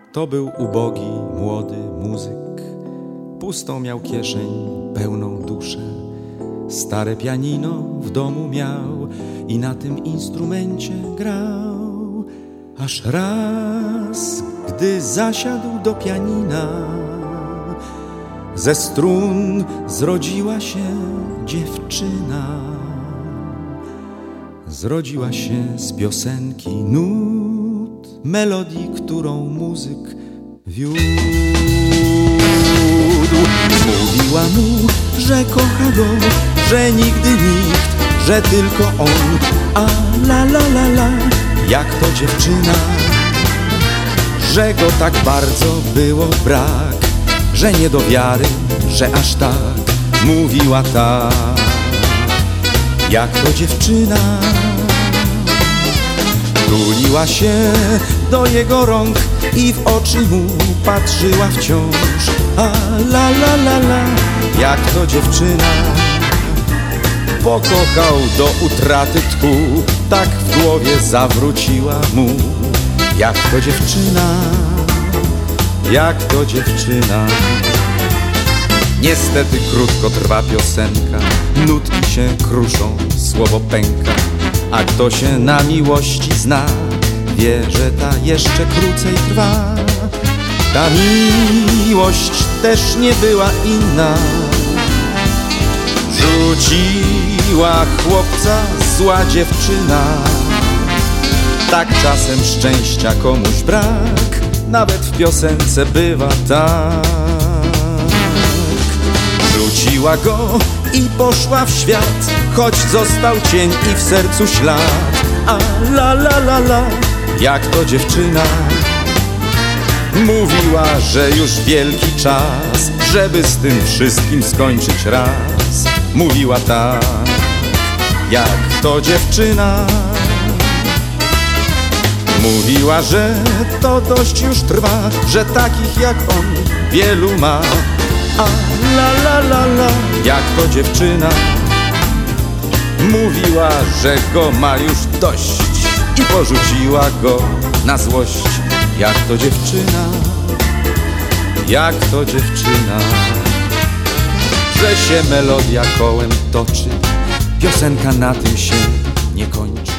To był ubogi, młody muzyk. Pustą miał kieszeń, pełną duszę. Stare pianino w domu miał i na tym instrumencie grał. Aż raz, gdy zasiadł do pianina, ze strun zrodziła się dziewczyna. Zrodziła się z piosenki nut, melodii, którą muzyk wiódł. Mówiła mu, że kocha go, że nigdy nikt, że tylko on. A la la la la, jak to dziewczyna, że go tak bardzo było brak, że nie do wiary, że aż tak mówiła tak. Jak to dziewczyna, tuliła się do jego rąk i w oczy mu patrzyła wciąż. A la la la la, jak to dziewczyna, pokochał do utraty tchu, tak w głowie zawróciła mu. Jak to dziewczyna, jak to dziewczyna. Niestety krótko trwa piosenka, nutki się kruszą, słowo pęka. A kto się na miłości zna, wie, że ta jeszcze krócej trwa. Ta miłość też nie była inna. Rzuciła chłopca zła dziewczyna. Tak czasem szczęścia komuś brak, nawet w piosence bywa tak. Rzuciła go i poszła w świat, choć został cień i w sercu ślad. A la la la la, jak to dziewczyna, mówiła, że już wielki czas, żeby z tym wszystkim skończyć raz. Mówiła tak, jak to dziewczyna. Mówiła, że to dość już trwa, że takich jak on wielu ma. A la la la la, jak to dziewczyna, mówiła, że go ma już dość i porzuciła go na złość. Jak to dziewczyna, jak to dziewczyna, że się melodia kołem toczy, piosenka na tym się nie kończy.